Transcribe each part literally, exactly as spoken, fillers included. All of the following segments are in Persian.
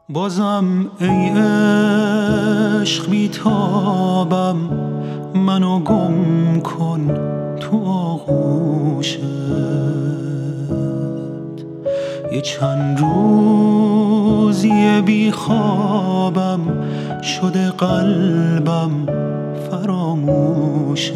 بازم ای عشق بیتابم، منو گم کن تو آغوشت. یه چند روزی بی خوابم، شده قلبم فراموشت.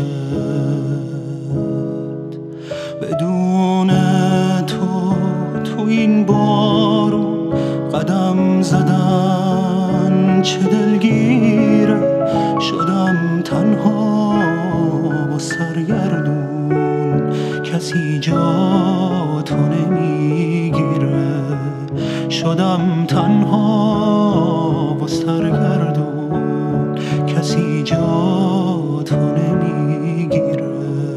بدون تو تو این بارون قدم زدن چه دلگیره. شدم تنها و سرگردون، کسی جا تو نمیگیره. شدم تنها و سرگردون، کسی جا تو نمیگیره.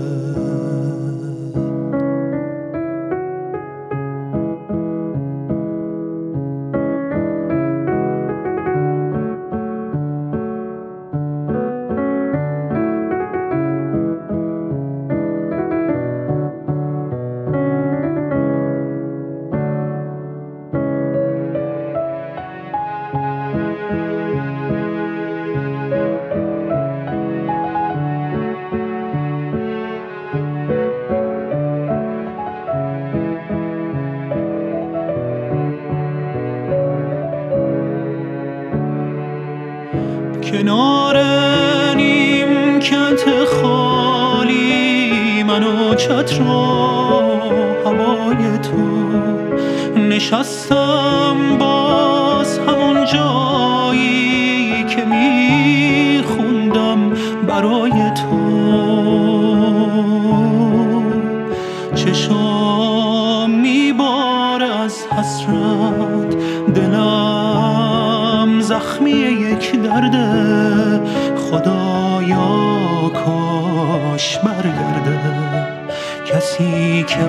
کنار نیمکت خالی، من و چتر و هوای تو نشستم باز همون جایی که میخوندم برای تو. چشام میباره از حسرت، دلم زخمی یک درده. خدایا کاش برگرده کسی که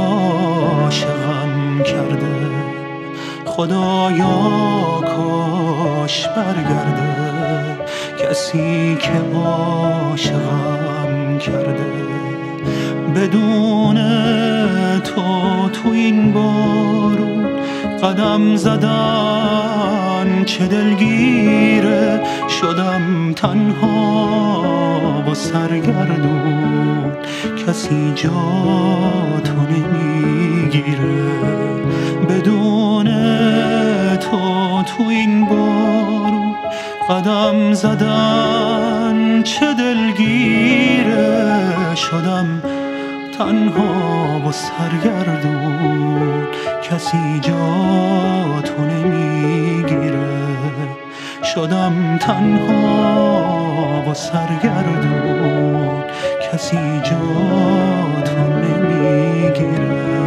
عاشقم کرده. خدایا کاش برگرده کسی که عاشقم کرده. بدون تو تو این بارون قدم زدن چه دلگیره. شدم تنها و سرگردون، کسی جا تو نمیگیره. بدون تو تو این بارون قدم زدن چه دلگیره. شدم تنها و سرگردون، کسی جا تو نمیگیره. شدم تنها و سرگردون، کسی جا تو نمیگیره.